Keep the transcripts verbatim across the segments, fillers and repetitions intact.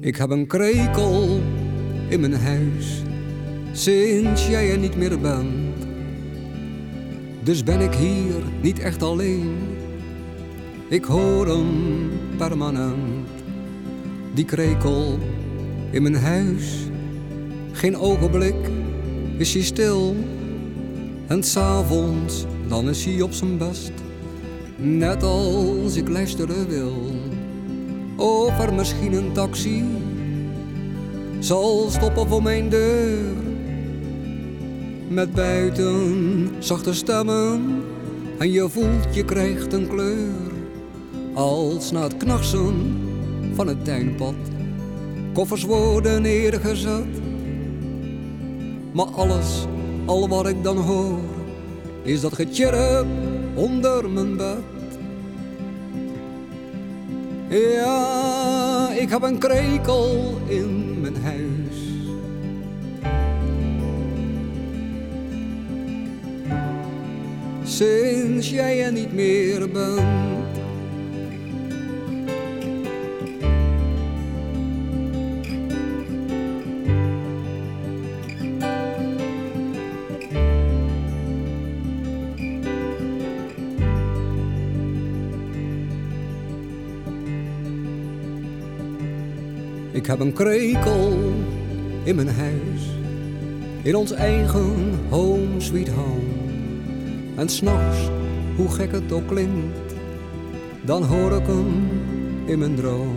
Ik heb een krekel in mijn huis, sinds jij er niet meer bent. Dus ben ik hier niet echt alleen, ik hoor hem permanent. Die krekel in mijn huis, geen ogenblik is hij stil. En 's avonds, dan is hij op zijn best, net als ik luisteren wil. Of er misschien een taxi zal stoppen voor mijn deur, met buiten zachte stemmen, en je voelt je krijgt een kleur. Als na het knarsen van het tuinpad koffers worden neergezet. Maar alles, al wat ik dan hoor, is dat getjirp onder mijn bed. Ja, ik heb een krekel in mijn huis. Sinds jij er niet meer bent. Ik heb een krekel in mijn huis, in ons eigen home sweet home. En 's nachts, hoe gek het ook klinkt, dan hoor ik hem in mijn droom.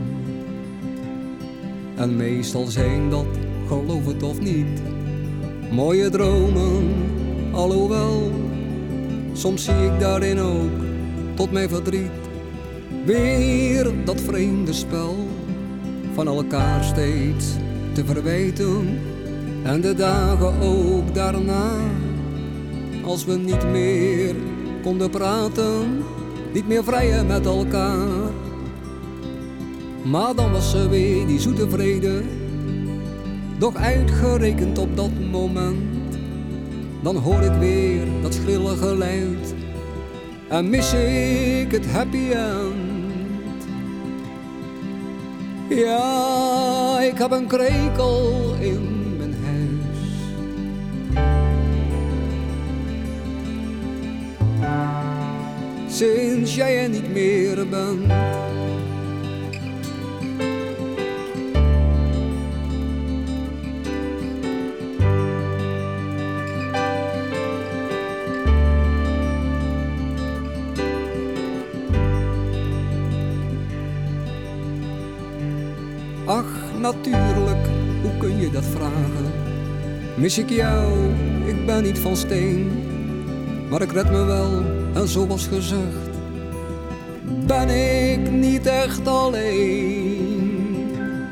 En meestal zijn dat, geloof het of niet, mooie dromen, alhoewel soms zie ik daarin ook, tot mijn verdriet, weer dat vreemde spel van elkaar steeds te verwijten. En de dagen ook daarna, als we niet meer konden praten, niet meer vrijen met elkaar. Maar dan was er weer die zoete vrede, doch uitgerekend op dat moment, dan hoor ik weer dat schrille geluid en mis ik het happy end. Ja, ik heb een krekel in mijn huis. Sinds jij er niet meer bent. Ach, natuurlijk, hoe kun je dat vragen? Mis ik jou, ik ben niet van steen, maar ik red me wel, en zoals gezegd, ben ik niet echt alleen.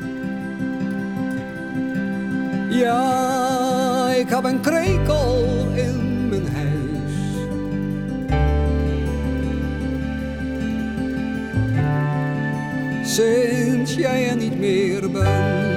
Ja, ik heb een krekel in mijn huis. Sinds jij er niet meer bent.